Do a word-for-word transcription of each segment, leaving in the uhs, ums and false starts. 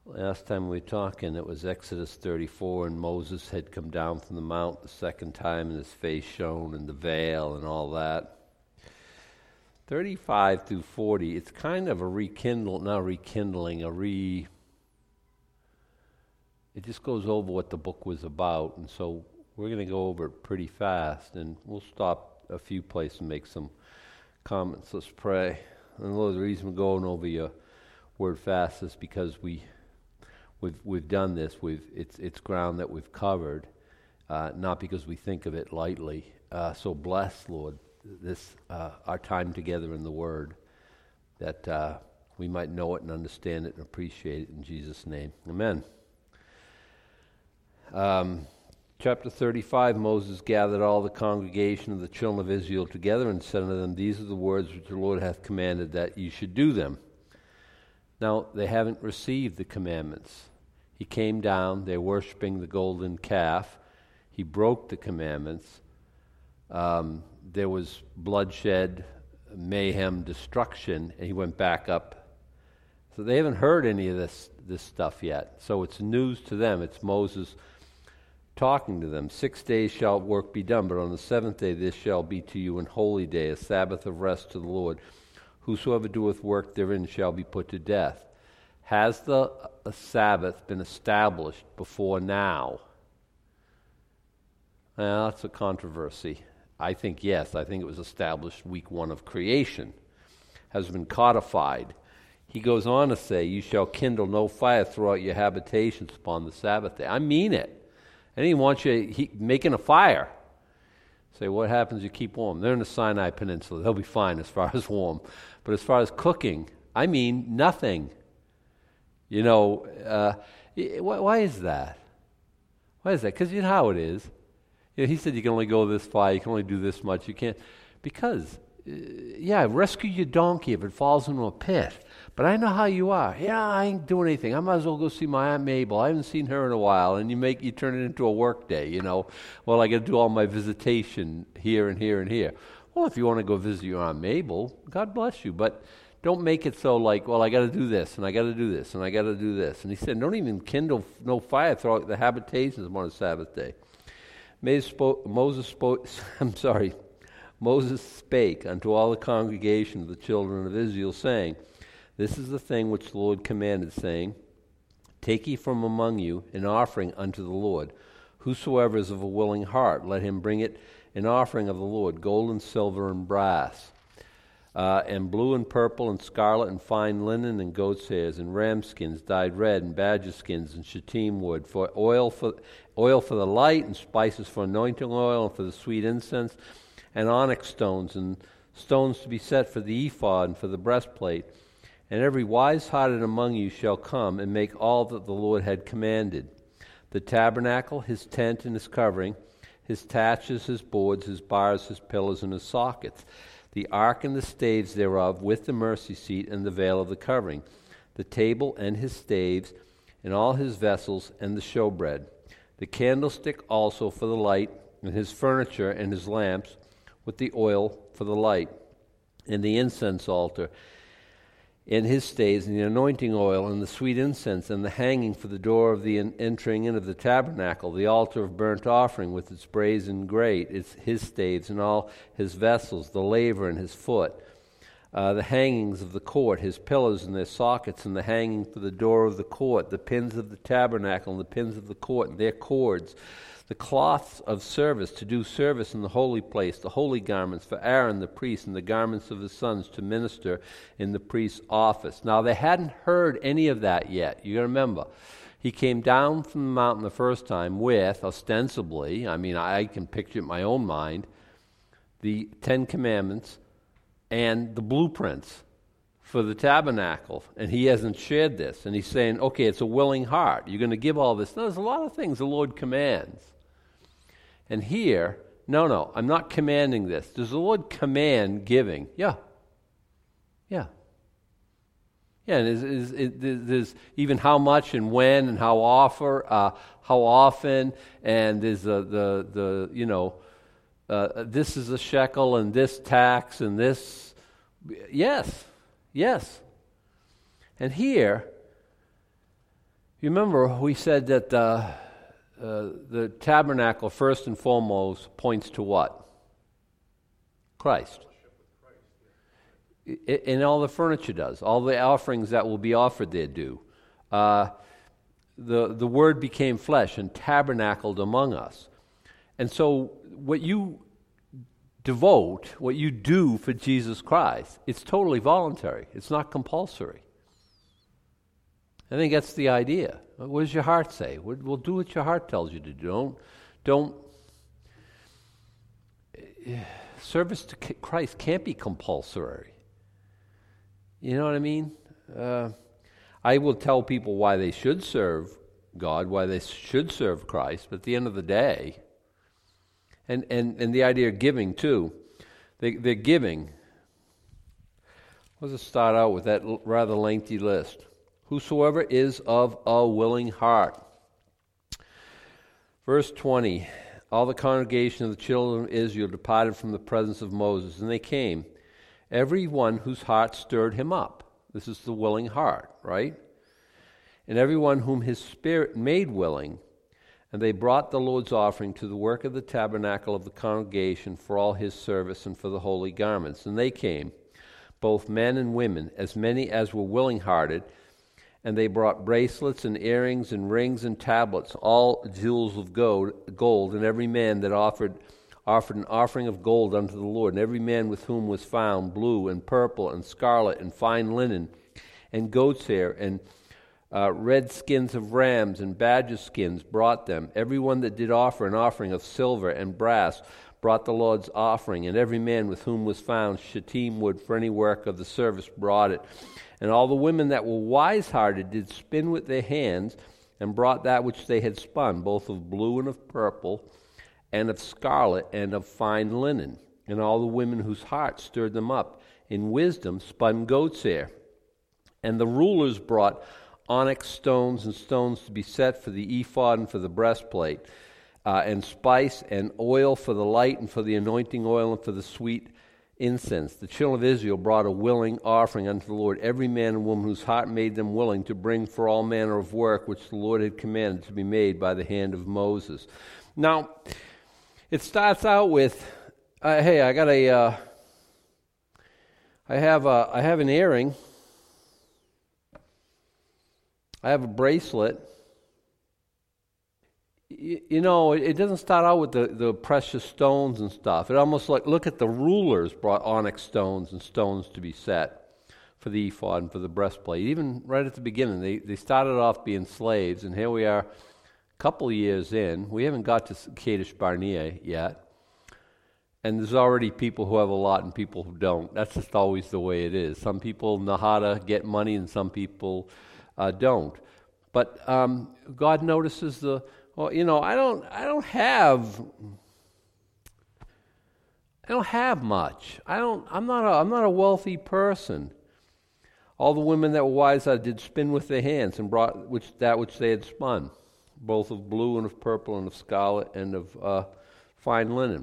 Last time we were talking, it was Exodus thirty-four, and Moses had come down from the mount the second time, and his face shone, and the veil, and all that. thirty-five through forty, it's kind of a rekindle, not rekindling, a re... It just goes over what the book was about, and so we're going to go over it pretty fast, and we'll stop a few places and make some comments. Let's pray. And Lord, the reason we're going over your word fast is because we... We've we've done this. We've it's it's ground that we've covered, uh, not because we think of it lightly. Uh, so bless, Lord, this uh, our time together in the Word, that uh, we might know it and understand it and appreciate it in Jesus' name. Amen. Um, chapter thirty-five. Moses gathered all the congregation of the children of Israel together and said unto them, "These are the words which the Lord hath commanded that ye should do them." Now, they haven't received the commandments. He came down, they're worshiping the golden calf. He broke the commandments. Um, there was bloodshed, mayhem, destruction, and he went back up. So they haven't heard any of this, this stuff yet. So it's news to them. It's Moses talking to them. Six days shall work be done, but on the seventh day this shall be to you an holy day, a Sabbath of rest to the Lord. Whosoever doeth work therein shall be put to death. Has the uh, Sabbath been established before now? Well, that's a controversy. I think yes. I think it was established week one of creation. Has been codified. He goes on to say, "You shall kindle no fire throughout your habitations upon the Sabbath day." I mean it. And he wants you he, making a fire. Say, what happens if you keep warm? They're in the Sinai Peninsula. They'll be fine as far as warm. But as far as cooking, I mean nothing. You know, uh, why is that? Why is that? Because you know how it is. You know, he said you can only go this far, you can only do this much, you can't. Because, uh, yeah, rescue your donkey if it falls into a pit. But I know how you are. Yeah, I ain't doing anything. I might as well go see my Aunt Mabel. I haven't seen her in a while. And you make you turn it into a work day, you know. Well, I got to do all my visitation here and here and here. Well, if you want to go visit your Aunt Mabel, God bless you. But don't make it so like, well, I got to do this, and I got to do this, and I got to do this. And he said, don't even kindle no fire throughout the habitations on the Sabbath day. Moses spoke, I'm sorry, Moses spake unto all the congregation of the children of Israel, saying, This is the thing which the Lord commanded, saying, Take ye from among you an offering unto the Lord. Whosoever is of a willing heart, let him bring it an offering of the Lord, gold and silver and brass, uh, and blue and purple and scarlet and fine linen and goat's hairs and ram skins dyed red and badger skins and shittim wood, for oil for oil for the light and spices for anointing oil and for the sweet incense, and onyx stones and stones to be set for the ephod and for the breastplate. And every wise-hearted among you shall come and make all that the Lord had commanded. The tabernacle, his tent and his covering, his taches, his boards, his bars, his pillars, and his sockets, the ark and the staves thereof, with the mercy seat and the veil of the covering, the table and his staves, and all his vessels, and the showbread, the candlestick also for the light, and his furniture and his lamps, with the oil for the light, and the incense altar, and his staves, and the anointing oil, and the sweet incense, and the hanging for the door of the in- entering in of the tabernacle, the altar of burnt offering with its brazen grate, its his staves, and all his vessels, the laver and his foot, uh, the hangings of the court, his pillars and their sockets, and the hanging for the door of the court, the pins of the tabernacle, and the pins of the court, and their cords, the cloths of service to do service in the holy place, the holy garments for Aaron the priest, and the garments of his sons to minister in the priest's office. Now, they hadn't heard any of that yet. You got to remember, he came down from the mountain the first time with, ostensibly, I mean, I can picture it in my own mind, the Ten Commandments and the blueprints for the tabernacle, and he hasn't shared this. And he's saying, okay, it's a willing heart. You're going to give all this. Now, there's a lot of things the Lord commands. And here, no, no, I'm not commanding this. Does the Lord command giving? Yeah. Yeah. Yeah, and is, is, is, there's even how much and when and how offer, uh, how often, and there's the, the, the you know, uh, this is a shekel and this tax and this. Yes, yes. And here, You remember we said that uh, uh, the tabernacle, first and foremost, points to what? Christ. I, and all the furniture does. All the offerings that will be offered there do. Uh, the, the Word became flesh and tabernacled among us. And so what you devote, what you do for Jesus Christ, it's totally voluntary. It's not compulsory. I think that's the idea. What does your heart say? Well, do what your heart tells you to do. Don't, don't. Service to Christ can't be compulsory. You know what I mean? Uh, I will tell people why they should serve God, why they should serve Christ, but at the end of the day, and, and, and the idea of giving too, they, they're giving. Let's start out with that rather lengthy list. Whosoever is of a willing heart. Verse twenty, all the congregation of the children of Israel departed from the presence of Moses, and they came, every one whose heart stirred him up. This is the willing heart, right? And everyone whom his spirit made willing, and they brought the Lord's offering to the work of the tabernacle of the congregation for all his service and for the holy garments. And they came, both men and women, as many as were willing-hearted, and they brought bracelets and earrings and rings and tablets, all jewels of gold, gold, and every man that offered offered an offering of gold unto the Lord, and every man with whom was found blue and purple and scarlet and fine linen and goat's hair and uh, red skins of rams and badger skins brought them. Every one that did offer an offering of silver and brass brought the Lord's offering, and every man with whom was found shittim wood for any work of the service brought it. And all the women that were wise-hearted did spin with their hands, and brought that which they had spun, both of blue and of purple, and of scarlet, and of fine linen. And all the women whose hearts stirred them up in wisdom spun goat's hair. And the rulers brought onyx stones and stones to be set for the ephod and for the breastplate, uh, and spice and oil for the light and for the anointing oil and for the sweet incense. The children of Israel brought a willing offering unto the Lord, every man and woman whose heart made them willing to bring for all manner of work which the Lord had commanded to be made by the hand of Moses. Now, it starts out with, uh, hey, I got a, uh, I have a, I have an earring, I have a bracelet. You, you know, it, it doesn't start out with the, the precious stones and stuff. It almost like, look at the rulers brought onyx stones and stones to be set for the ephod and for the breastplate. Even right at the beginning, they, they started off being slaves, and here we are a couple of years in. We haven't got to Kadesh Barnea yet. And there's already people who have a lot and people who don't. That's just always the way it is. Some people know how to get money and some people uh, don't. But um, God notices the, well, you know, I don't, I don't have, I don't have much. I don't, I'm not a, I'm not a wealthy person. All the women that were wise I did spin with their hands and brought which that which they had spun, both of blue and of purple and of scarlet and of uh, fine linen.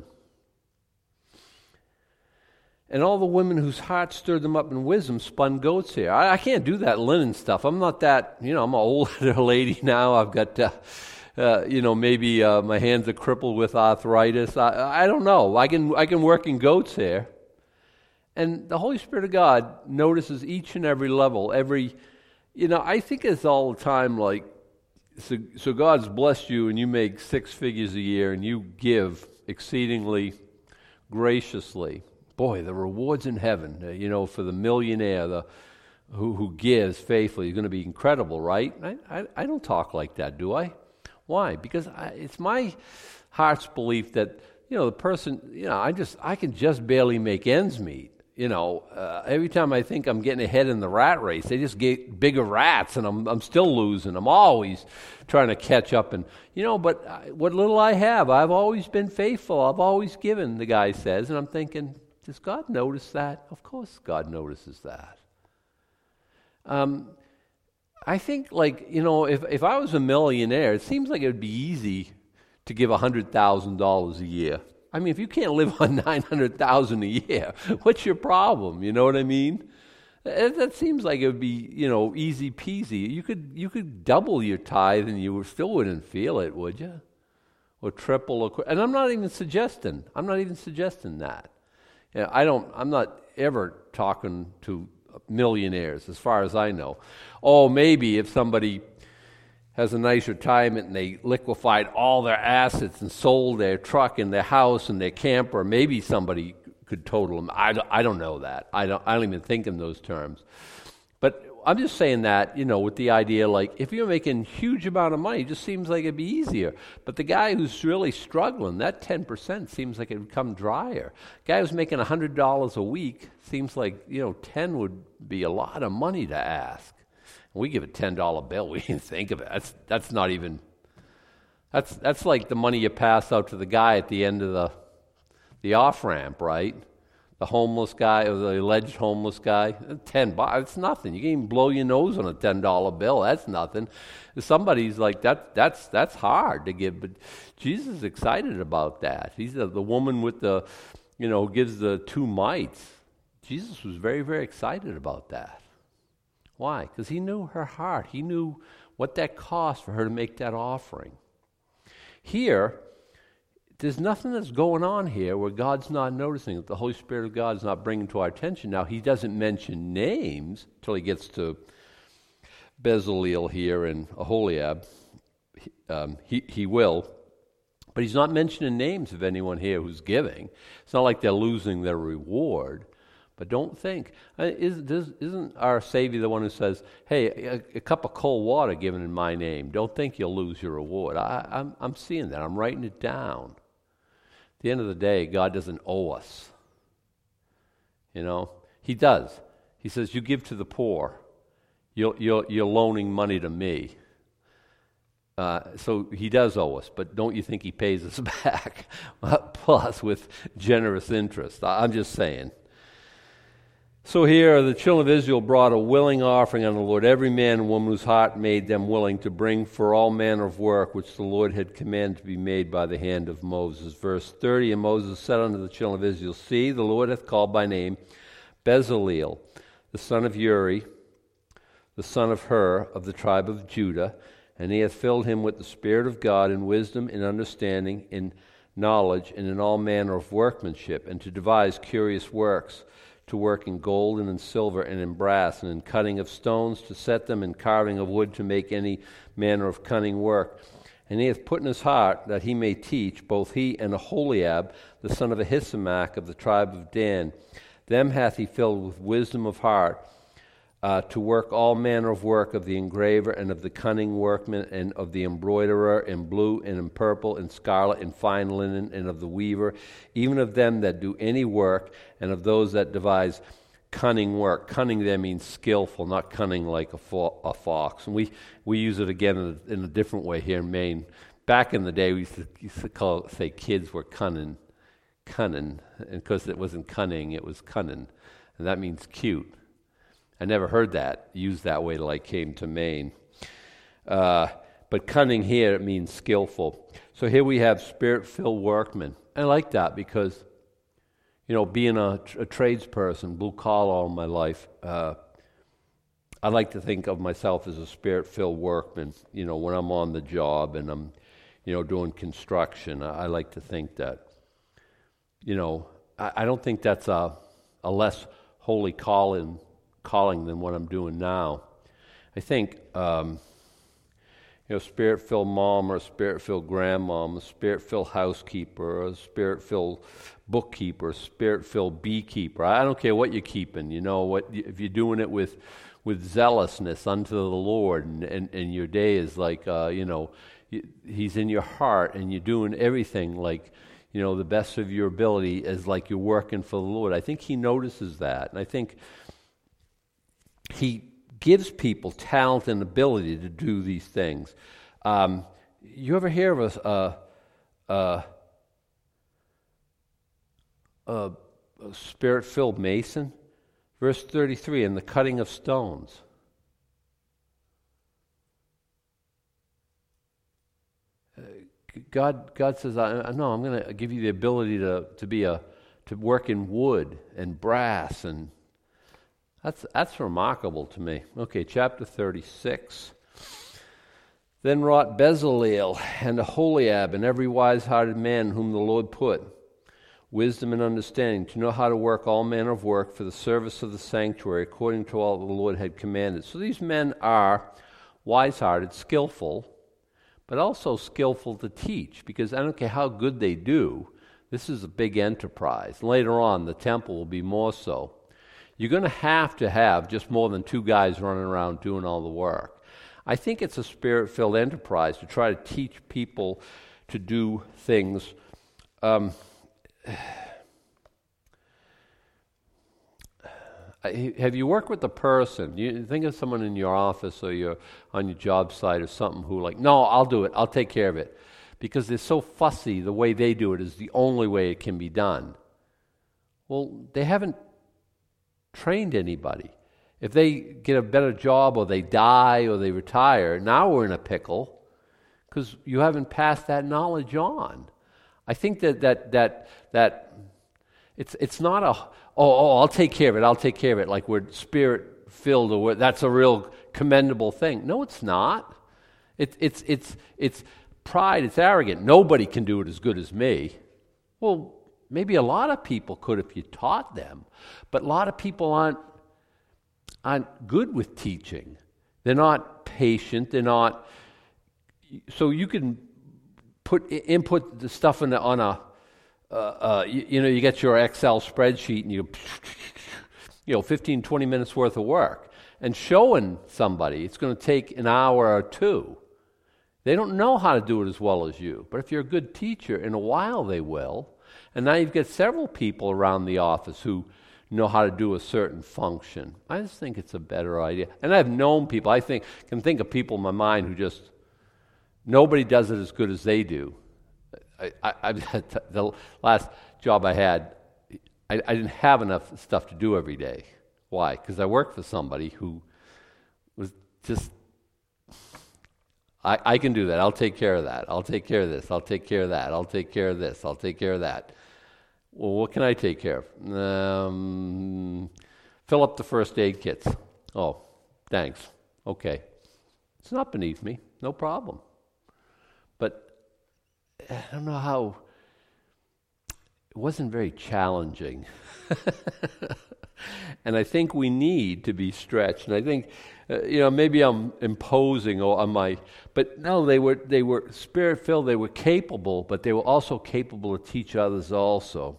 And all the women whose hearts stirred them up in wisdom spun goat's hair. I, I can't do that linen stuff. I'm not that, you know, I'm an older lady now. I've got, uh, uh, you know, maybe uh, my hands are crippled with arthritis. I, I don't know. I can I can work in goat's hair. And the Holy Spirit of God notices each and every level, every, you know, I think it's all the time like, so, so God's blessed you and you make six figures a year and you give exceedingly graciously. Boy, the rewards in heaven, uh, you know, for the millionaire the who, who gives faithfully is going to be incredible, right? I, I, I don't talk like that, do I? Why? Because I, it's my heart's belief that, you know, the person, you know, I just, I can just barely make ends meet. You know, uh, every time I think I'm getting ahead in the rat race, they just get bigger rats, and I'm I'm still losing. I'm always trying to catch up, and you know, but I, what little I have, I've always been faithful. I've always given. The guy says, and I'm thinking, does God notice that? Of course, God notices that. Um, I think, like you know, if if I was a millionaire, it seems like it would be easy to give a hundred thousand dollars a year. I mean, if you can't live on nine hundred thousand dollars a year, what's your problem? You know what I mean? That that seems like it would be, you know, easy peasy. You could you could double your tithe and you still wouldn't feel it, would you? Or triple, or qu- and I'm not even suggesting. I'm not even suggesting that. You know, I don't. I'm not ever talking to millionaires, as far as I know. Oh, maybe if somebody has a nice retirement and they liquefied all their assets and sold their truck and their house and their camper, maybe somebody could total them. I don't, I don't know that. I don't, I don't even think in those terms. But I'm just saying that, you know, with the idea, like, if you're making huge amount of money, it just seems like it'd be easier. But the guy who's really struggling, that ten percent seems like it would come drier. Guy who's making one hundred dollars a week, seems like, you know, ten would be a lot of money to ask. And we give a ten dollar bill, we didn't think of it. That's, that's not even, that's, that's like the money you pass out to the guy at the end of the The off-ramp, right? The homeless guy, or the alleged homeless guy, ten bucks, it's nothing. You can even blow your nose on a ten dollar bill. That's nothing. Somebody's like, that, that's that's hard to give, but Jesus is excited about that. He's the, the woman with the, you know, who gives the two mites. Jesus was very, very excited about that. Why? Because he knew her heart. He knew what that cost for her to make that offering. Here, there's nothing that's going on here where God's not noticing it. The Holy Spirit of God is not bringing to our attention. Now, he doesn't mention names until he gets to Bezaleel here and Aholiab. Um, he, he will. But he's not mentioning names of anyone here who's giving. It's not like they're losing their reward. But don't think, uh, is, does, isn't our Savior the one who says, hey, a, a cup of cold water given in my name, don't think you'll lose your reward. I, I'm, I'm seeing that. I'm writing it down. At the end of the day, God doesn't owe us. You know, he does. He says, you give to the poor. You're, you're, you're loaning money to me. Uh, so he does owe us, but don't you think he pays us back? Plus with generous interest. I'm just saying. So here the children of Israel brought a willing offering unto the Lord, every man and woman whose heart made them willing to bring for all manner of work which the Lord had commanded to be made by the hand of Moses. Verse thirty, and Moses said unto the children of Israel, see, the Lord hath called by name Bezaleel, the son of Uri, the son of Hur, of the tribe of Judah, and he hath filled him with the Spirit of God in wisdom, in understanding, in knowledge, and in all manner of workmanship, and to devise curious works, to work in gold and in silver and in brass and in cutting of stones, to set them, in carving of wood, to make any manner of cunning work. And he hath put in his heart that he may teach, both he and Aholiab, the son of Ahisamach of the tribe of Dan. Them hath he filled with wisdom of heart, uh, to work all manner of work of the engraver and of the cunning workman and of the embroiderer, in blue and in purple and scarlet and fine linen, and of the weaver, even of them that do any work, and of those that devise cunning work. Cunning there means skillful, not cunning like a, fo- a fox. And we, we use it again in a, in a different way here in Maine. Back in the day, we used to, used to call, say kids were cunning, cunning, and because it wasn't cunning, it was cunning, and that means cute. I never heard that used that way till I came to Maine. Uh, but cunning here, it means skillful. So here we have spirit-filled workmen. I like that because, you know, being a, a tradesperson, blue collar all my life, uh, I like to think of myself as a spirit-filled workman. You know, when I'm on the job and I'm, you know, doing construction, I, I like to think that, you know, I, I don't think that's a, a less holy calling calling than what I'm doing now. I think, um, you know, spirit-filled mom or a spirit-filled grandmom, a spirit-filled housekeeper, a spirit-filled bookkeeper, a spirit-filled beekeeper. I don't care what you're keeping. You know, what if you're doing it with with zealousness unto the Lord, and, and, and your day is like, uh, you know, He's in your heart, and you're doing everything like, you know, the best of your ability, as like you're working for the Lord. I think He notices that, and I think He gives people talent and ability to do these things. Um, you ever hear of a, a, a, a, a spirit-filled mason? Verse thirty-three, and the cutting of stones. Uh, God, God says, I, no, I'm going to give you the ability to, to be a to work in wood and brass and That's, that's remarkable to me. Okay, chapter thirty-six. Then wrought Bezaleel and Aholiab and every wise-hearted man whom the Lord put, wisdom and understanding, to know how to work all manner of work for the service of the sanctuary, according to all that the Lord had commanded. So these men are wise-hearted, skillful, but also skillful to teach, because I don't care how good they do, this is a big enterprise. Later on, the temple will be more so. You're going to have to have just more than two guys running around doing all the work. I think it's a spirit-filled enterprise to try to teach people to do things. Um, have you worked with a person? You think of someone in your office or you're on your job site or something who like, no, I'll do it. I'll take care of it. Because they're so fussy, the way they do it is the only way it can be done. Well, they haven't trained anybody. If they get a better job or they die or they retire, now we're in a pickle because you haven't passed that knowledge on. I think that that that that it's it's not a oh oh I'll take care of it I'll take care of it like we're spirit filled or we're, that's a real commendable thing. No, it's not. It's it's it's it's pride. It's arrogant. Nobody can do it as good as me. Well, maybe a lot of people could if you taught them, but a lot of people aren't. aren't good with teaching. They're not patient. They're not. So you can put input the stuff in the, on a, uh, uh, you, you know, you get your Excel spreadsheet and you, you know, fifteen, twenty minutes worth of work. And showing somebody, it's going to take an hour or two. They don't know how to do it as well as you. But if you're a good teacher, in a while they will. And now you've got several people around the office who know how to do a certain function. I just think it's a better idea. And I've known people, I think, can think of people in my mind who just, nobody does it as good as they do. I, I, I the last job I had, I, I didn't have enough stuff to do every day. Why? Because I worked for somebody who was just, I, I can do that. I'll take care of that. I'll take care of this. I'll take care of that. I'll take care of this. I'll take care of that. Well, what can I take care of? Um, fill up the first aid kits. Oh, thanks. Okay. It's not beneath me. No problem. But I don't know how, it wasn't very challenging. And I think we need to be stretched. And I think, uh, you know, maybe I'm imposing on my, but no, they were they were spirit-filled. They were capable, but they were also capable to teach others also.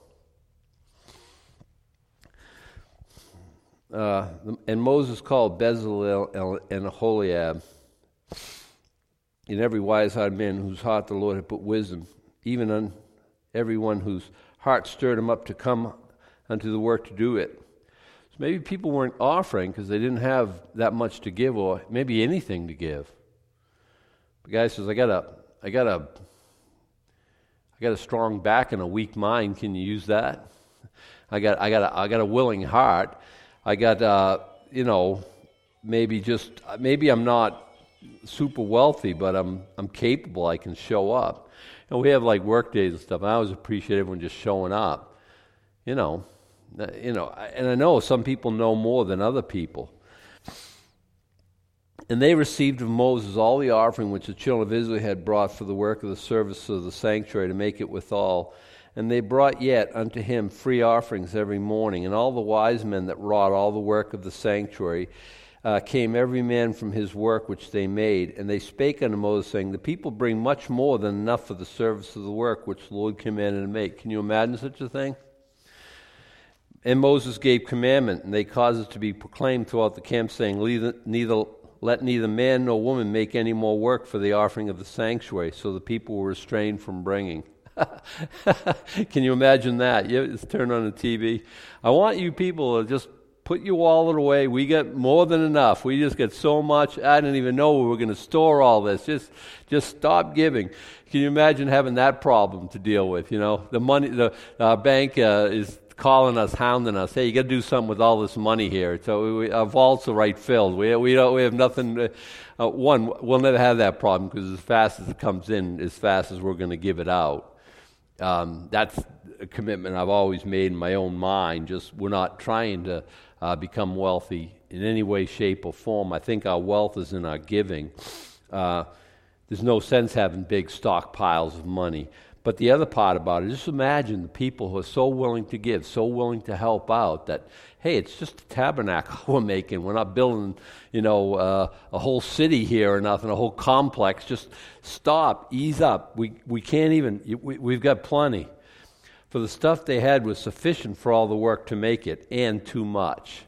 Uh, and Moses called Bezalel and Aholiab, and every wise-hearted man whose heart the Lord had put wisdom, even on everyone whose heart stirred him up to come unto the work to do it. So maybe people weren't offering because they didn't have that much to give, or maybe anything to give. The guy says, "I got a, I got a, I got a strong back and a weak mind. Can you use that? I got, I got, a, I got a willing heart. I got, uh, you know, maybe just, maybe I'm not super wealthy, but I'm, I'm capable. I can show up." And we have like work days and stuff. And I always appreciate everyone just showing up. You know, you know, and I know some people know more than other people. And they received of Moses all the offering which the children of Israel had brought for the work of the service of the sanctuary to make it withal. And they brought yet unto him free offerings every morning. And all the wise men that wrought all the work of the sanctuary uh, came every man from his work which they made. And they spake unto Moses, saying, The people bring much more than enough for the service of the work which the Lord commanded to make. Can you imagine such a thing? And Moses gave commandment, and they caused it to be proclaimed throughout the camp, saying, neither, neither, Let neither man nor woman make any more work for the offering of the sanctuary. So the people were restrained from bringing. Can you imagine that? You just turn on the T V. I want you people to just put your wallet away. We get more than enough. We just get so much. I didn't even know we were going to store all this. Just, just stop giving. Can you imagine having that problem to deal with? You know, the money, the uh, bank uh, is calling us, hounding us. Hey, you got to do something with all this money here. So we, our vaults are right filled. We we don't we have nothing. To, uh, one, we'll never have that problem because as fast as it comes in, as fast as we're going to give it out. Um, that's a commitment I've always made in my own mind. Just we're not trying to uh, become wealthy in any way, shape, or form. I think our wealth is in our giving. Uh, there's no sense having big stockpiles of money. But the other part about it, just imagine the people who are so willing to give, so willing to help out, that, hey, it's just a tabernacle we're making. We're not building, you know, uh, a whole city here or nothing, a whole complex. Just stop, ease up. We we can't even, we, we've got plenty. For the stuff they had was sufficient for all the work to make it, and too much.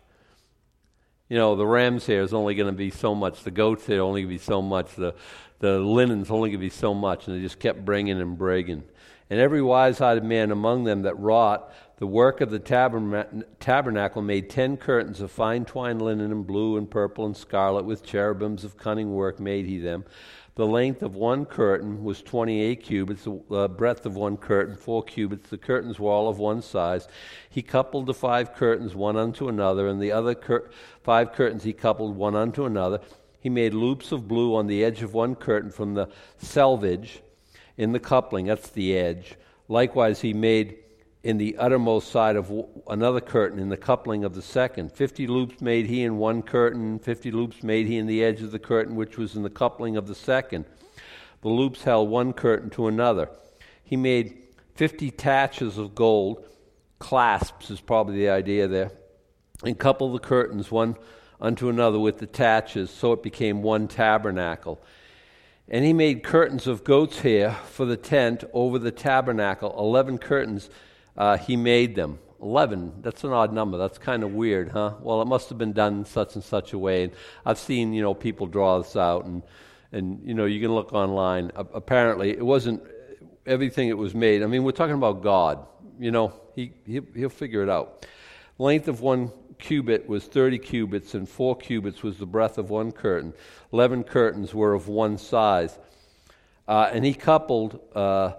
You know, the ram's hair is only going to be so much, the goat's hair only going to be so much, the The linen's only going to be so much, and they just kept bringing and bringing. And every wise-hearted man among them that wrought the work of the taberna- tabernacle made ten curtains of fine twined linen and blue and purple and scarlet, with cherubims of cunning work made he them. The length of one curtain was twenty-eight cubits, the uh, breadth of one curtain four cubits. The curtains were all of one size. He coupled the five curtains one unto another, and the other cur- five curtains he coupled one unto another. He made loops of blue on the edge of one curtain from the selvage in the coupling, that's the edge. Likewise he made in the uttermost side of another curtain in the coupling of the second. Fifty loops made he in one curtain, fifty loops made he in the edge of the curtain which was in the coupling of the second. The loops held one curtain to another. He made fifty taches of gold, clasps is probably the idea there, and coupled the curtains one unto another with the taches, so it became one tabernacle. And he made curtains of goat's hair for the tent over the tabernacle. Eleven curtains uh, he made them. Eleven, that's an odd number. That's kind of weird, huh? Well, it must have been done in such and such a way. And I've seen, you know, people draw this out, and, and you know, you can look online. Uh, apparently, it wasn't everything it was made. I mean, we're talking about God. You know, he, he he'll figure it out. Length of one cubit was thirty cubits, and four cubits was the breadth of one curtain. Eleven curtains were of one size. Uh, and he coupled uh,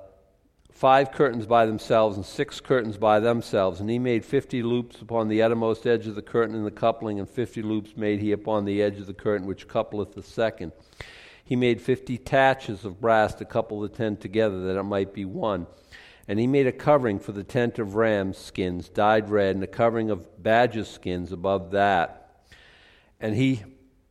five curtains by themselves and six curtains by themselves. And he made fifty loops upon the uttermost edge of the curtain in the coupling, and fifty loops made he upon the edge of the curtain which coupleth the second. He made fifty taches of brass to couple the tent together, that it might be one. And he made a covering for the tent of ram's skins, dyed red, and a covering of badger skins above that. And he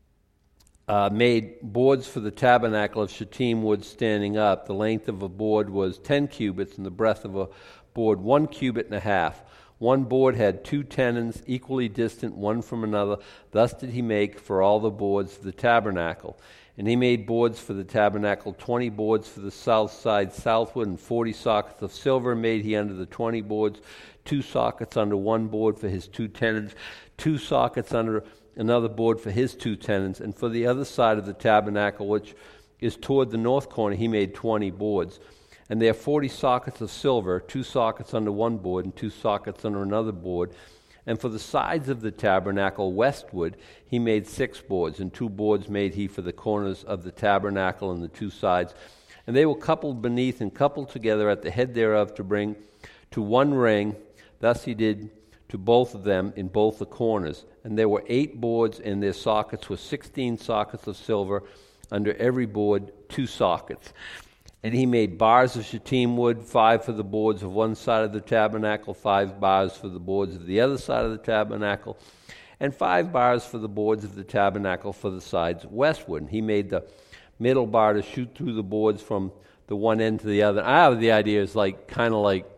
uh, made boards for the tabernacle of shittim wood standing up. The length of a board was ten cubits, and the breadth of a board one cubit and a half. One board had two tenons, equally distant one from another. Thus did he make for all the boards of the tabernacle. And he made boards for the tabernacle, twenty boards for the south side southward, and forty sockets of silver made he under the twenty boards, two sockets under one board for his two tenons, two sockets under another board for his two tenons. And for the other side of the tabernacle, which is toward the north corner, he made twenty boards. And there are forty sockets of silver, two sockets under one board and two sockets under another board. And for the sides of the tabernacle westward, he made six boards, and two boards made he for the corners of the tabernacle and the two sides. And they were coupled beneath and coupled together at the head thereof to bring to one ring. Thus he did to both of them in both the corners. And there were eight boards, and their sockets were sixteen sockets of silver, under every board two sockets. And he made bars of shittim wood, five for the boards of one side of the tabernacle, five bars for the boards of the other side of the tabernacle, and five bars for the boards of the tabernacle for the sides westward. And he made the middle bar to shoot through the boards from the one end to the other. I have the idea is like kind of like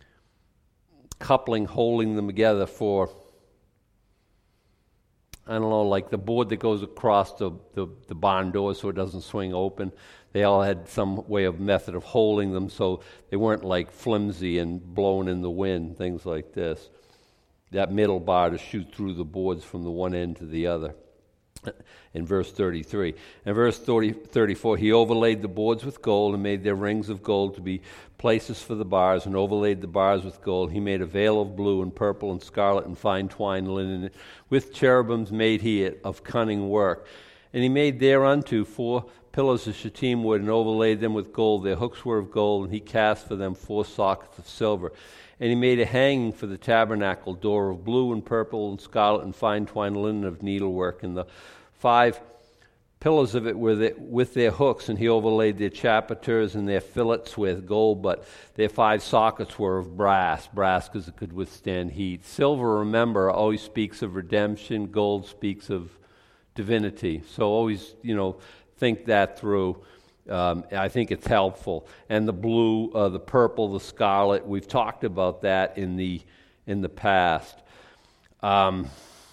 coupling, holding them together for, I don't know, like the board that goes across the, the, the barn door so it doesn't swing open. They all had some way of method of holding them so they weren't like flimsy and blown in the wind, things like this. That middle bar to shoot through the boards from the one end to the other. In verse thirty-three. In verse thirty, thirty-four, he overlaid the boards with gold and made their rings of gold to be places for the bars, and overlaid the bars with gold. He made a veil of blue and purple and scarlet and fine twined linen. With cherubims made he it of cunning work. And he made thereunto four pillars of shittim wood, and overlaid them with gold. Their hooks were of gold, and he cast for them four sockets of silver. And he made a hanging for the tabernacle door of blue and purple and scarlet and fine twined linen of needlework. And the five pillars of it were the, with their hooks, and he overlaid their chapiters and their fillets with gold, but their five sockets were of brass, brass because it could withstand heat. Silver, remember, always speaks of redemption. Gold speaks of divinity. So always, you know, think that through. Um, I think it's helpful. And the blue, uh, the purple, the scarlet, we've talked about that in the in the past. Um,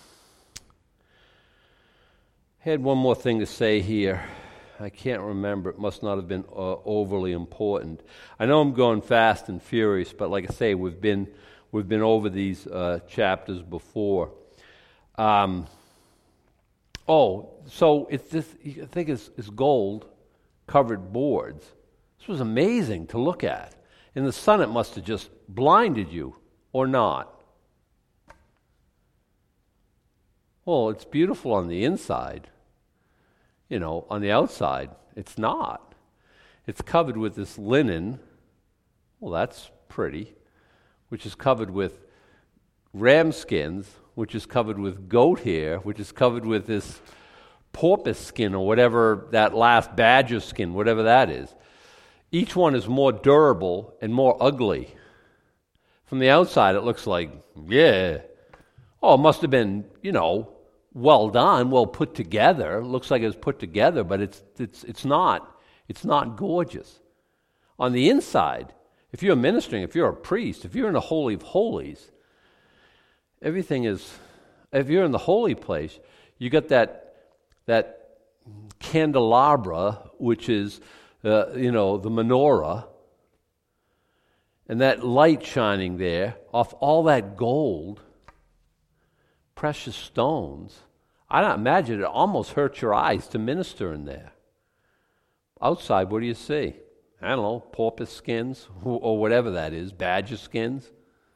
I had one more thing to say here. I can't remember. It must not have been uh, overly important. I know I'm going fast and furious, but like I say, we've been we've been over these uh, chapters before. Um, oh, so it's this. I think it's, it's gold covered boards. This was amazing to look at. In the sun, it must have just blinded you, or not. Well, it's beautiful on the inside. You know, on the outside, it's not. It's covered with this linen. Well, that's pretty. Which is covered with ram skins, which is covered with goat hair, which is covered with this porpoise skin or whatever, that last badger skin, whatever that is. Each one is more durable and more ugly. From the outside, it looks like, yeah. Oh, it must have been, you know, well done, well put together. It looks like it was put together, but it's it's it's not. It's not gorgeous. On the inside, if you're ministering, if you're a priest, if you're in the Holy of Holies, everything is, if you're in the holy place, you got that that candelabra, which is, uh, you know, the menorah, and that light shining there off all that gold, precious stones. I don't imagine it almost hurts your eyes to minister in there. Outside, what do you see? I don't know, porpoise skins or whatever that is, badger skins.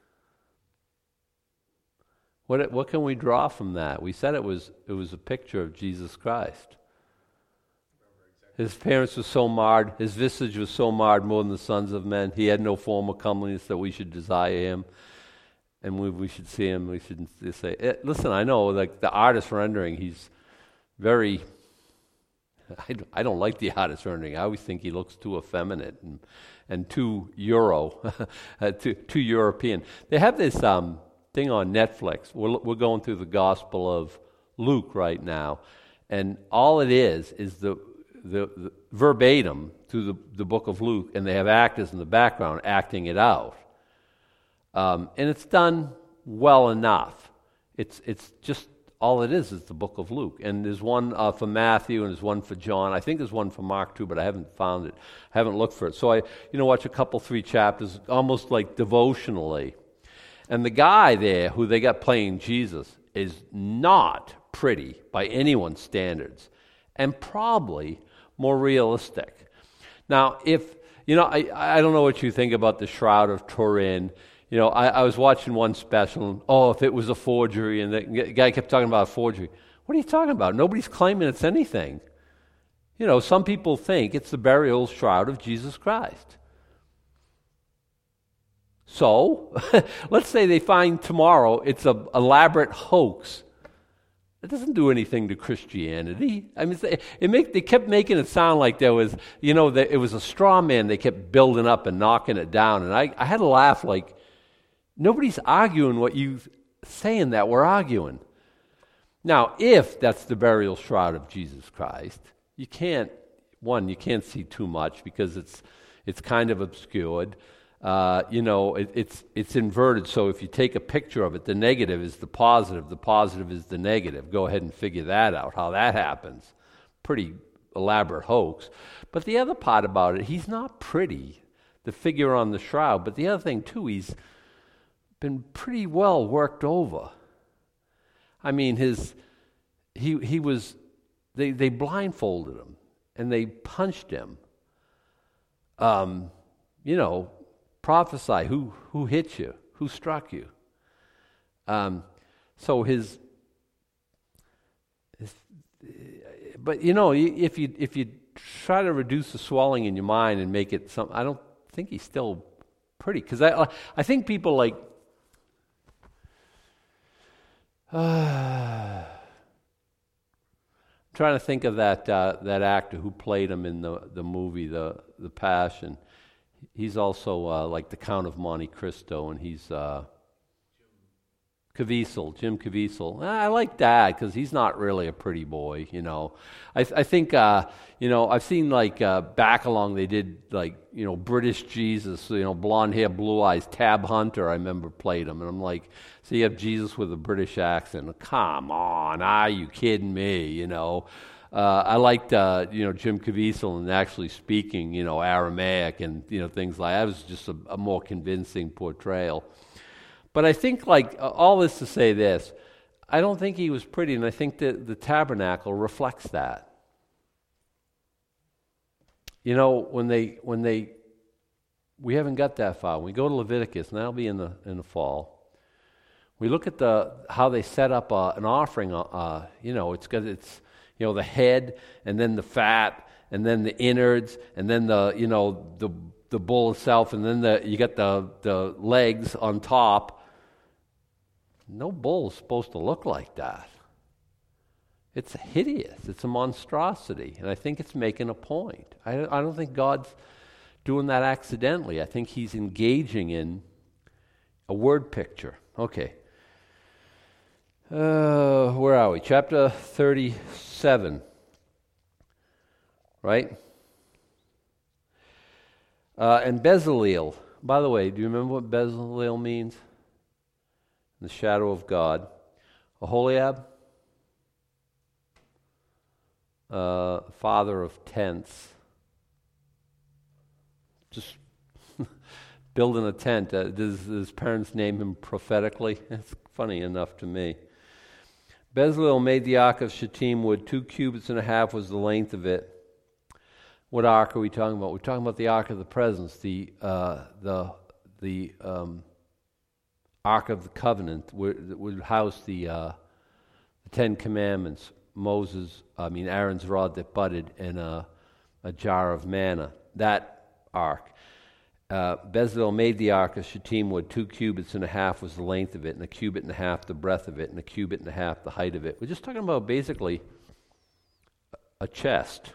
What what can we draw from that? We said it was it was a picture of Jesus Christ. His appearance was so marred, his visage was so marred more than the sons of men. He had no form of comeliness that we should desire him. And we, we should see him, we should say, eh, listen, I know, like the artist rendering, he's very, I, I don't like the artist rendering. I always think he looks too effeminate and, and too Euro, too, too European. They have this um, thing on Netflix. We're, we're going through the Gospel of Luke right now, and all it is is the, the, the verbatim through the, the book of Luke, and they have actors in the background acting it out. Um, and it's done well enough. It's it's just, all it is is the book of Luke. And there's one uh, for Matthew and there's one for John. I think there's one for Mark too, but I haven't found it. I haven't looked for it. So I, you know, watch a couple, three chapters, almost like devotionally. And the guy there who they got playing Jesus is not pretty by anyone's standards, and probably more realistic. Now, if, you know, I, I don't know what you think about the Shroud of Turin. You know, I, I was watching one special, and, oh, if it was a forgery, and the guy kept talking about a forgery. What are you talking about? Nobody's claiming it's anything. You know, some people think it's the burial shroud of Jesus Christ. So, let's say they find tomorrow it's an elaborate hoax. It doesn't do anything to Christianity. I mean, it, it make, they kept making it sound like there was, you know, that it was a straw man they kept building up and knocking it down. And I, I had to laugh like, nobody's arguing what you saying that we're arguing. Now, if that's the burial shroud of Jesus Christ, you can't, one, you can't see too much because it's it's kind of obscured. Uh, you know, it, it's it's inverted, so if you take a picture of it, the negative is the positive, the positive is the negative. Go ahead and figure that out, how that happens. Pretty elaborate hoax. But the other part about it, he's not pretty, the figure on the shroud, but the other thing too, he's been pretty well worked over. I mean, his he he was they they blindfolded him and they punched him. Um, you know, prophesy who who hit you, who struck you. Um, so his, his, but you know, if you if you try to reduce the swelling in your mind and make it some, I don't think he's still pretty, because I I think people like. Uh, I'm trying to think of that uh, that actor who played him in the, the movie, the the Passion. He's also uh, like the Count of Monte Cristo, and he's uh, Caviezel, Jim Caviezel. I like that because he's not really a pretty boy, you know. I, I think, uh, you know, I've seen like uh, back along they did like, you know, British Jesus, you know, blonde hair, blue eyes. Tab Hunter, I remember played him, and I'm like, so you have Jesus with a British accent. Come on, are you kidding me? You know. Uh, I liked, uh, you know, Jim Caviezel and actually speaking, you know, Aramaic and, you know, things like that. It was just a, a more convincing portrayal. But I think, like, uh, all this to say this, I don't think he was pretty, and I think that the tabernacle reflects that. You know, when they, when they, we haven't got that far. When we go to Leviticus, and that'll be in the in the fall, we look at the how they set up uh, an offering. Uh, you know, it's got it's, you know, the head, and then the fat, and then the innards, and then the, you know, the the bull itself, and then the you got the the legs on top. No bull is supposed to look like that. It's hideous. It's a monstrosity, and I think it's making a point. I I don't think God's doing that accidentally. I think He's engaging in a word picture. Okay. Uh, where are we? Chapter thirty-seven. Right? Uh, and Bezaleel. By the way, do you remember what Bezaleel means? The shadow of God. Aholiab. Uh, father of tents. Just building a tent. Uh, does his parents name him prophetically? It's funny enough to me. Bezaleel made the ark of shittim wood. Two cubits and a half was the length of it. What ark are we talking about? We're talking about the ark of the presence, the uh, the the um, ark of the covenant, where, that would house the uh, the Ten Commandments. Moses, I mean Aaron's rod that budded, and a, a jar of manna. That ark. Uh, Bezaleel made the ark of shittim wood. Two cubits and a half was the length of it, and a cubit and a half the breadth of it, and a cubit and a half the height of it. We're just talking about basically a chest.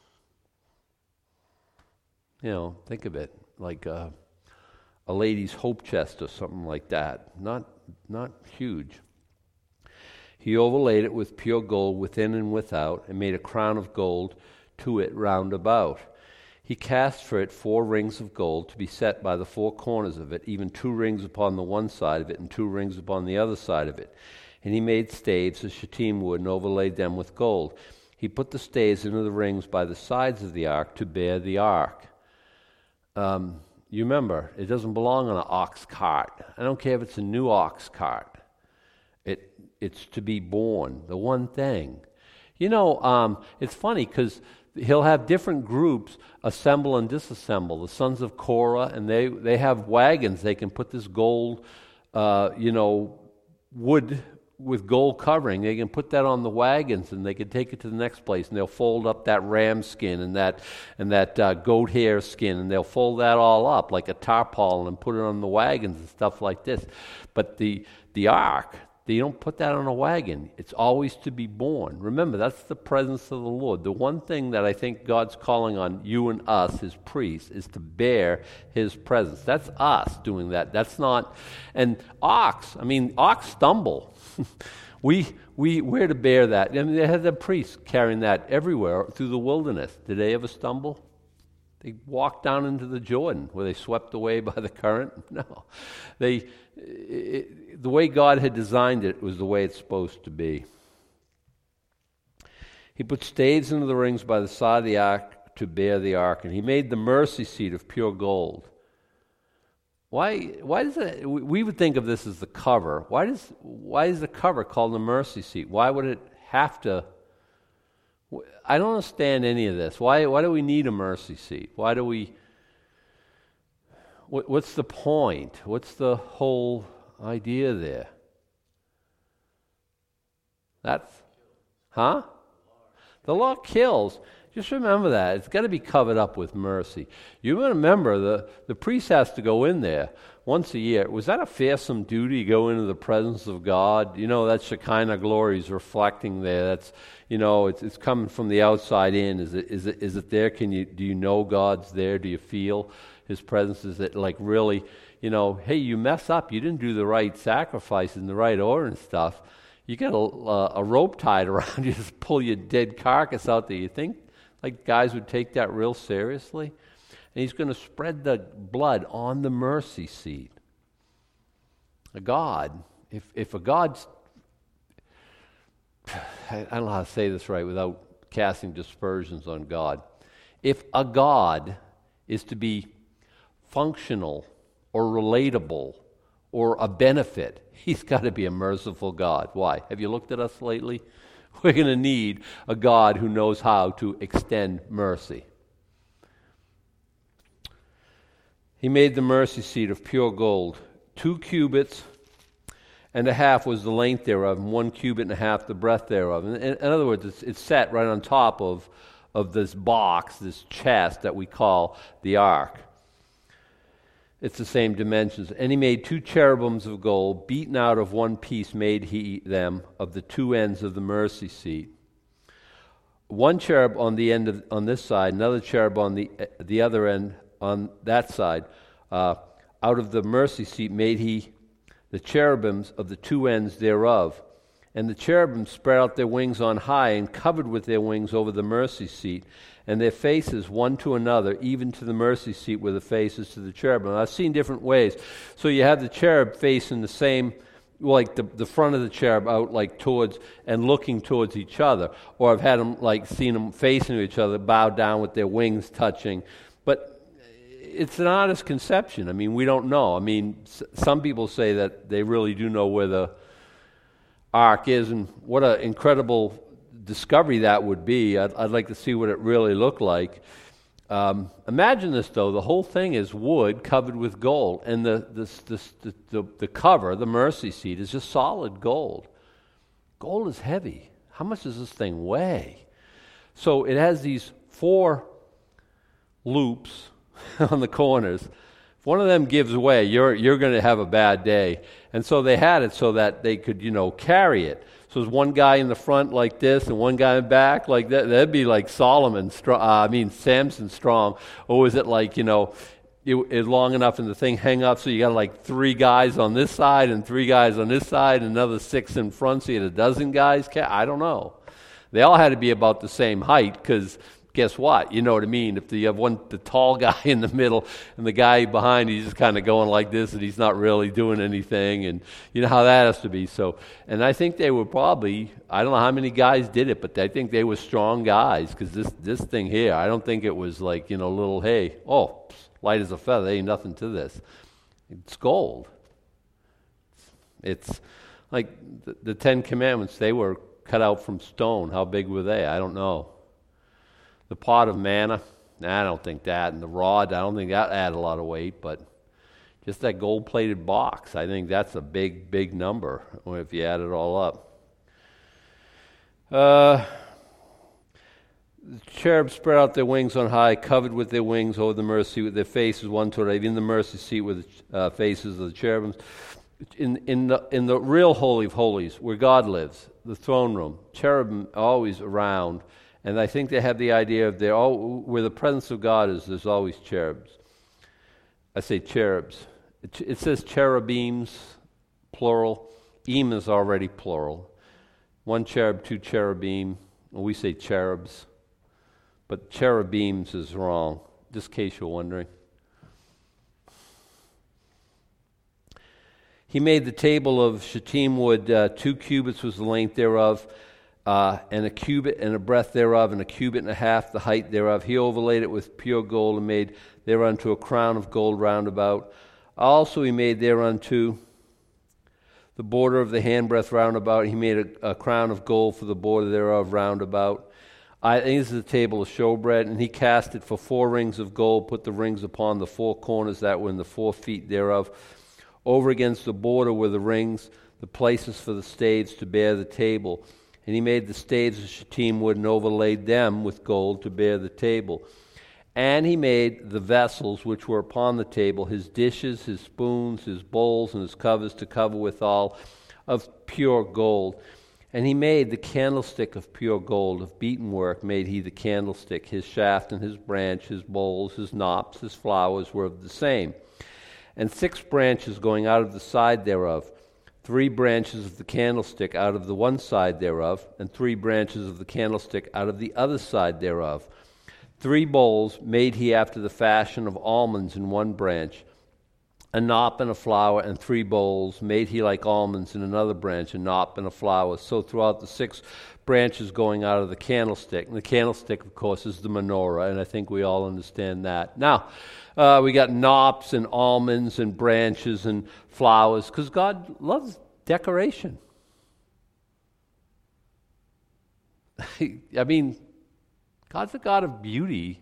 You know, think of it like a, a lady's hope chest or something like that. Not, not huge. He overlaid it with pure gold within and without, and made a crown of gold to it round about. He cast for it four rings of gold to be set by the four corners of it, even two rings upon the one side of it and two rings upon the other side of it. And he made staves of shittim wood and overlaid them with gold. He put the staves into the rings by the sides of the ark to bear the ark. Um, you remember, it doesn't belong on an ox cart. I don't care if it's a new ox cart. It it's to be born, the one thing. You know, um, it's funny because he'll have different groups assemble and disassemble. The sons of Korah, and they, they have wagons. They can put this gold, uh, you know, wood with gold covering. They can put that on the wagons, and they can take it to the next place, and they'll fold up that ram skin and that and that uh, goat hair skin, and they'll fold that all up like a tarpaulin and put it on the wagons and stuff like this. But the the ark, they don't put that on a wagon. It's always to be born. Remember, that's the presence of the Lord. The one thing that I think God's calling on you and us, His priests, is to bear His presence. That's us doing that. That's not... And ox, I mean, ox stumble. we, we, we're to bear that. I mean, they had the priests carrying that everywhere through the wilderness. Did they ever stumble? They walked down into the Jordan. Were they swept away by the current? No. They... It, the way God had designed it was the way it's supposed to be. He put staves into the rings by the side of the ark to bear the ark, and he made the mercy seat of pure gold. Why? Why does it? We would think of this as the cover. Why does? Why is the cover called the mercy seat? Why would it have to? I don't understand any of this. Why? Why do we need a mercy seat? Why do we? What's the point? What's the whole idea there? That's, huh? The law kills. Just remember that. It's got to be covered up with mercy. You remember, the, the priest has to go in there once a year. Was that a fearsome duty to go into the presence of God? You know, that Shekinah glory is reflecting there. That's, you know, it's, it's coming from the outside in. Is it, is it, is it there? Can you, do you know God's there? Do you feel His presence? Is it like really, you know, hey, you mess up. You didn't do the right sacrifice in the right order and stuff. You get a, a, a rope tied around you, just pull your dead carcass out there. You think like guys would take that real seriously? And He's going to spread the blood on the mercy seat. A God, if if a God's, I don't know how to say this right without casting dispersions on God. If a God is to be functional or relatable or a benefit, He's got to be a merciful God. Why? Have you looked at us lately? We're going to need a God who knows how to extend mercy. He made the mercy seat of pure gold. Two cubits and a half was the length thereof, and one cubit and a half the breadth thereof. In, in other words, it's, it's set right on top of, of this box, this chest that we call the ark. It's the same dimensions. And he made two cherubims of gold, beaten out of one piece made he them of the two ends of the mercy seat. One cherub on the end of on this side, another cherub on the the other end on that side. Uh, out of the mercy seat made he the cherubims of the two ends thereof. And the cherubim spread out their wings on high, and covered with their wings over the mercy seat, and their faces one to another, even to the mercy seat were the faces to the cherubim. I've seen different ways. So you have the cherub facing the same, like the, the front of the cherub out like towards, and looking towards each other. Or I've had them, like, seen them facing each other, bowed down with their wings touching. But it's an honest conception. I mean, we don't know. I mean, s- some people say that they really do know where the ark is, and what an incredible discovery that would be. I'd, I'd like to see what it really looked like. Um, imagine this, though. The whole thing is wood covered with gold, and the, this, this, the, the, the cover, the mercy seat, is just solid gold. Gold is heavy. How much does this thing weigh? So it has these four loops on the corners. If one of them gives way, you're you're going to have a bad day. And so they had it so that they could, you know, carry it. So there's one guy in the front like this, and one guy in the back like that. That'd be like Solomon, strong, uh, I mean Samson strong. Or is it like, you know, it is long enough and the thing hang up, so you got like three guys on this side and three guys on this side, and another six in front, so you had a dozen guys? I don't know. They all had to be about the same height, because guess what? You know what I mean? If you have one, the tall guy in the middle and the guy behind, he's just kind of going like this, and he's not really doing anything, and you know how that has to be. So, and I think they were probably, I don't know how many guys did it, but I think they were strong guys, because this this thing here, I don't think it was like, you know, little, hey, oh, light as a feather, ain't nothing to this. It's gold. It's like the, the Ten Commandments, they were cut out from stone. How big were they? I don't know. The pot of manna, nah, I don't think that. And the rod, I don't think that added a lot of weight, but just that gold-plated box, I think that's a big, big number if you add it all up. Uh, the cherubs spread out their wings on high, covered with their wings over the mercy seat, with their faces one toward the other. In the mercy seat were the uh, faces of the cherubims. In, in, the, in the real Holy of Holies, where God lives, the throne room, cherubim are always around. And I think they have the idea of they're all, where the presence of God is, there's always cherubs. I say cherubs. It, it says cherubims, plural. Eem is already plural. One cherub, two cherubim. Well, we say cherubs. But cherubims is wrong, just in case you're wondering. He made the table of shittim wood. Uh, two cubits was the length thereof. Uh, and a cubit and a breadth thereof, and a cubit and a half the height thereof. He overlaid it with pure gold, and made thereunto a crown of gold round about. Also he made thereunto the border of the handbreadth round about. He made a, a crown of gold for the border thereof round about. I think this is a table of showbread, and he cast it for four rings of gold, put the rings upon the four corners that were in the four feet thereof. Over against the border were the rings, the places for the staves to bear the table. And he made the staves of shittim wood and overlaid them with gold to bear the table. And he made the vessels which were upon the table, his dishes, his spoons, his bowls, and his covers to cover withal, of pure gold. And he made the candlestick of pure gold, of beaten work made he the candlestick. His shaft and his branch, his bowls, his knops, his flowers were of the same. And six branches going out of the side thereof, three branches of the candlestick out of the one side thereof, and three branches of the candlestick out of the other side thereof. Three bowls made he after the fashion of almonds in one branch, a knop and a flower, and three bowls made he like almonds in another branch, a knop and a flower. So throughout the six branches going out of the candlestick. And the candlestick, of course, is the menorah, and I think we all understand that. Now, uh, we got knops and almonds and branches and flowers, because God loves decoration. I mean, God's a God of beauty.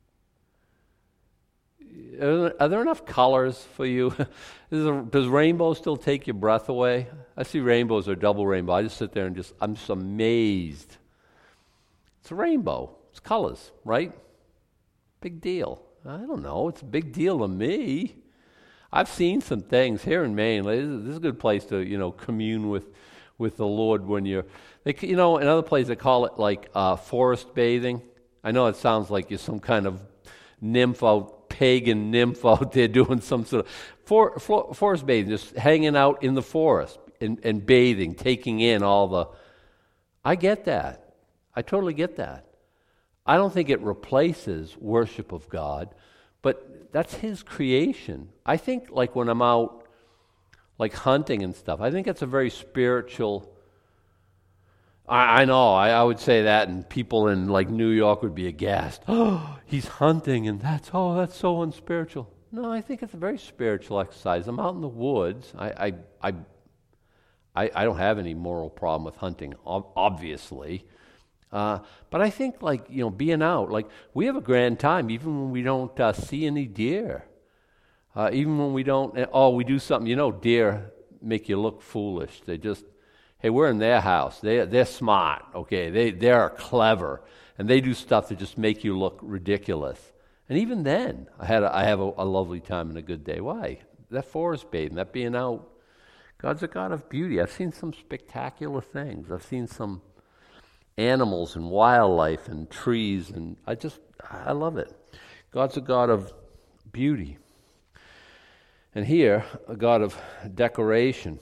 Are there enough colors for you? Does rainbow still take your breath away? I see rainbows or double rainbow. I just sit there and just, I'm just amazed. It's a rainbow. It's colors, right? Big deal. I don't know. It's a big deal to me. I've seen some things here in Maine. This is a good place to, you know, commune with, with the Lord when you're, they, you know, in other places they call it like uh, forest bathing. I know it sounds like you're some kind of nymph out, pagan nymph out there doing some sort of for, for, forest bathing, just hanging out in the forest and, and bathing, taking in all the... I get that. I totally get that. I don't think it replaces worship of God, but that's His creation. I think like when I'm out like hunting and stuff, I think it's a very spiritual... I, I know, I, I would say that, and people in like New York would be aghast. Oh, he's hunting, and that's, oh, that's so unspiritual. No, I think it's a very spiritual exercise. I'm out in the woods. I I I, I, I don't have any moral problem with hunting, ob- obviously. Uh, but I think, like, you know, being out, like, we have a grand time, even when we don't uh, see any deer. Uh, even when we don't, oh, we do something, you know, deer make you look foolish. They just, hey, we're in their house. They, they're smart, okay? They, they're clever. And they do stuff that just make you look ridiculous. And even then, I had a, I have a, a lovely time and a good day. Why? That forest bathing, that being out. God's a God of beauty. I've seen some spectacular things. I've seen some animals and wildlife and trees, and I just, I love it. God's a God of beauty. And here, a God of decoration.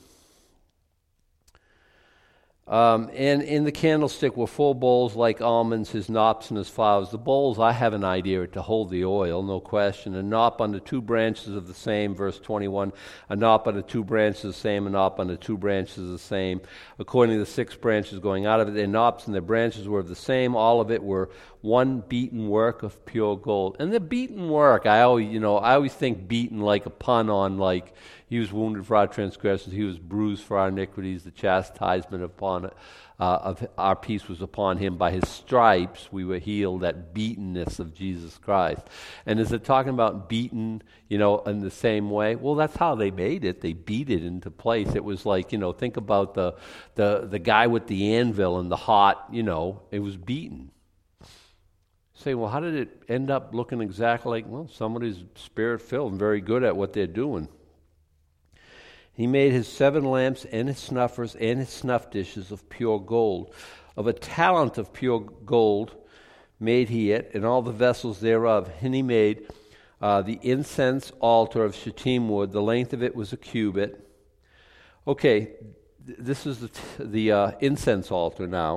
Um, and in the candlestick were four bowls like almonds, his knops and his flowers. The bowls, I have an idea, to hold the oil, no question. A knop on the two branches of the same, verse twenty-one. A knop on the two branches of the same, a knop on the two branches of the same. According to the six branches going out of it, their knops and their branches were of the same. All of it were one beaten work of pure gold. And the beaten work, I always, you know, I always think beaten like a pun on, like, he was wounded for our transgressions, he was bruised for our iniquities, the chastisement upon it, uh, of our peace was upon him. By his stripes we were healed, that beatenness of Jesus Christ. And is it talking about beaten, you know, in the same way? Well, that's how they made it. They beat it into place. It was like, you know, think about the the, the guy with the anvil and the hot, you know, it was beaten. Say, well, how did it end up looking exactly like, well, somebody's spirit-filled and very good at what they're doing. He made his seven lamps and his snuffers and his snuff dishes of pure gold. Of a talent of pure gold made he it, and all the vessels thereof. And he made uh, the incense altar of shittim wood. The length of it was a cubit. Okay, th- this is the, t- the uh, incense altar now.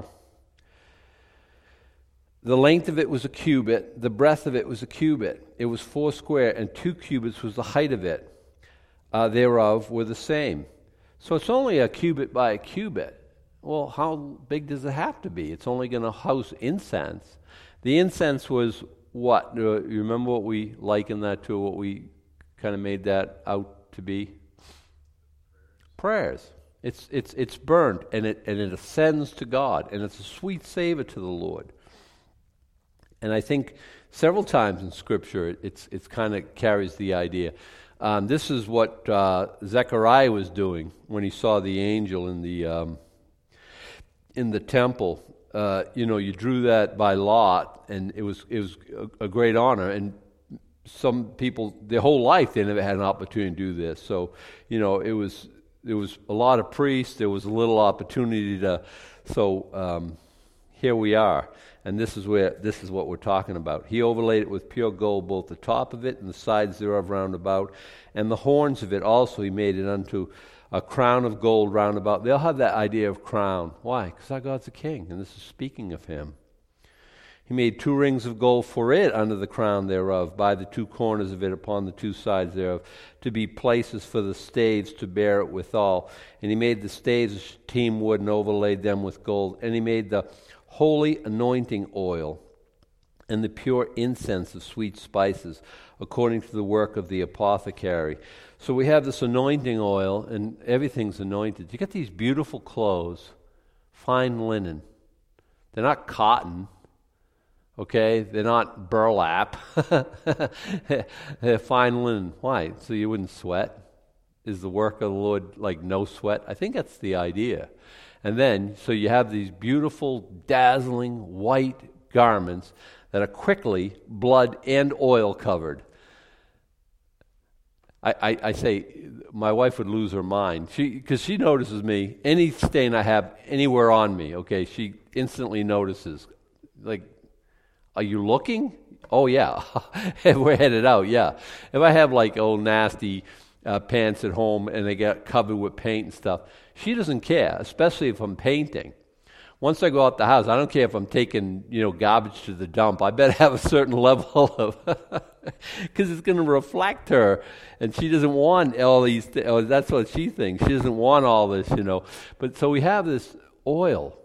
The length of it was a cubit. The breadth of it was a cubit. It was four square, and two cubits was the height of it. Uh, thereof were the same. So it's only a cubit by a cubit. Well, how big does it have to be? It's only going to house incense. The incense was what? Uh, you remember what we likened that to, what we kind of made that out to be? Prayers. It's it's it's burnt, and it and it ascends to God, and it's a sweet savor to the Lord. And I think several times in Scripture it, it's it's kind of carries the idea. Um, this is what uh, Zechariah was doing when he saw the angel in the um, in the temple, uh, you know, you drew that by lot, and it was it was a, a great honor. And some people, their whole life, they never had an opportunity to do this. So, you know, it was there was a lot of priests. There was a little opportunity to. So um, here we are, and this is where this is what we're talking about. He overlaid it with pure gold, both the top of it and the sides thereof round about, and the horns of it also he made it unto a crown of gold round about. They'll have that idea of crown. Why? Because our God's a king, and this is speaking of him. He made two rings of gold for it under the crown thereof, by the two corners of it upon the two sides thereof, to be places for the staves to bear it withal. And he made the staves of shittim wood and overlaid them with gold. And he made the holy anointing oil and the pure incense of sweet spices, according to the work of the apothecary. So we have this anointing oil, and everything's anointed. You get these beautiful clothes, fine linen. They're not cotton. Okay, they're not burlap. They're fine linen. Why? So you wouldn't sweat? Is the work of the Lord like no sweat? I think that's the idea. And then, so you have these beautiful, dazzling, white garments that are quickly blood and oil covered. I, I, I say, my wife would lose her mind. She, because she notices me, any stain I have anywhere on me, okay, she instantly notices. Like, are you looking? Oh, yeah. We're headed out, yeah. If I have like old nasty uh, pants at home and they get covered with paint and stuff, she doesn't care, especially if I'm painting. Once I go out the house, I don't care if I'm taking, you know, garbage to the dump. I better have a certain level of, because it's going to reflect her, and she doesn't want all these. Th- oh, that's what she thinks. She doesn't want all this, you know. But so we have this oil.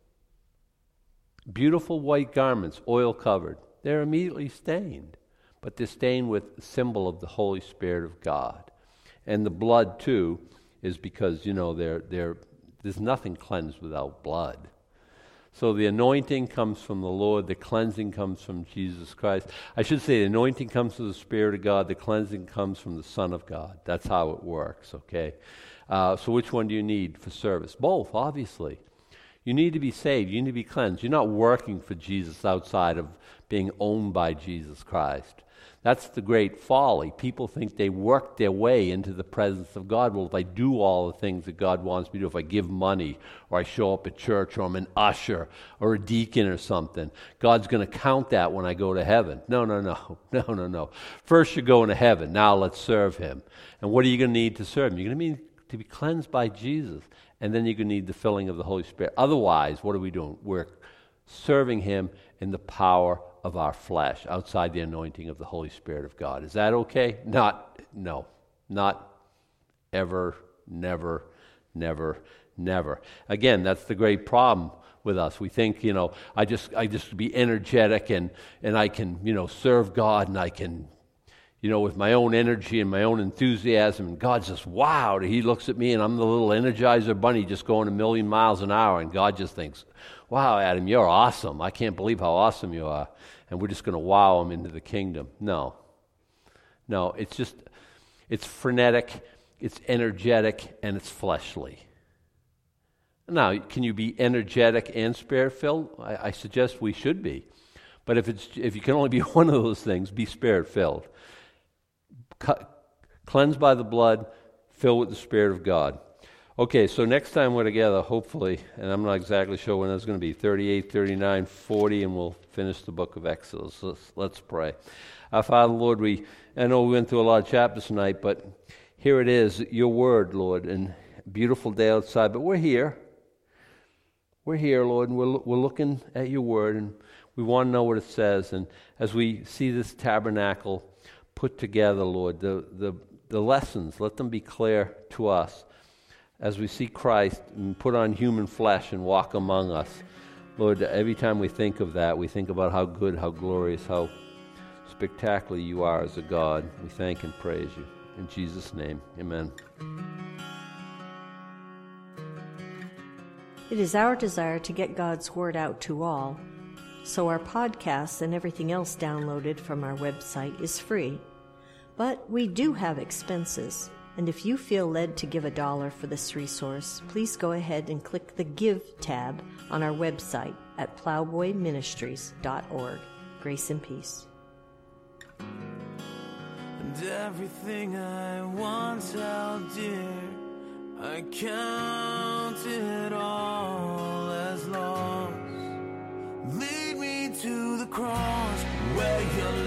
Beautiful white garments, oil covered. They're immediately stained, but they're stained with the symbol of the Holy Spirit of God. And the blood, too, is because, you know, they're, they're, there's nothing cleansed without blood. So the anointing comes from the Lord, the cleansing comes from Jesus Christ. I should say the anointing comes from the Spirit of God, the cleansing comes from the Son of God. That's how it works, okay? Uh, so which one do you need for service? Both, obviously. You need to be saved. You need to be cleansed. You're not working for Jesus outside of being owned by Jesus Christ. That's the great folly. People think they work their way into the presence of God. Well, if I do all the things that God wants me to do, if I give money, or I show up at church, or I'm an usher, or a deacon or something, God's going to count that when I go to heaven. No, no, no. No, no, no. First you're going to heaven. Now let's serve him. And what are you going to need to serve him? You're going to need to be cleansed by Jesus. And then you're going to need the filling of the Holy Spirit. Otherwise, what are we doing? We're serving him in the power of our flesh, outside the anointing of the Holy Spirit of God. Is that okay? Not, no. Not ever, never, never, never. Again, that's the great problem with us. We think, you know, I just I just be energetic and, and I can, you know, serve God, and I can, you know, with my own energy and my own enthusiasm, and God's just, wow, he looks at me and I'm the little Energizer bunny just going a million miles an hour, and God just thinks, wow, Adam, you're awesome. I can't believe how awesome you are. And we're just going to wow him into the kingdom. No. No, it's just, it's frenetic, it's energetic, and it's fleshly. Now, can you be energetic and spirit-filled? I, I suggest we should be. But if it's if you can only be one of those things, be spirit-filled. Cleansed by the blood, filled with the Spirit of God. Okay, so next time we're together, hopefully, and I'm not exactly sure when that's going to be, thirty-eight, thirty-nine, forty, and we'll finish the book of Exodus. Let's, let's pray. Our Father, Lord, we I know we went through a lot of chapters tonight, but here it is, your word, Lord, and beautiful day outside, but we're here. We're here, Lord, and we're, we're looking at your word, and we want to know what it says. And as we see this tabernacle put together, Lord, the, the, the lessons, let them be clear to us as we see Christ and put on human flesh and walk among us. Lord, every time we think of that, we think about how good, how glorious, how spectacular you are as a God. We thank and praise you. In Jesus' name, amen. It is our desire to get God's Word out to all, so our podcasts and everything else downloaded from our website is free. But we do have expenses. And if you feel led to give a dollar for this resource, please go ahead and click the Give tab on our website at plowboy ministries dot org. Grace and peace. And everything I once held dear, I count it all as lost. Lead me to the cross where your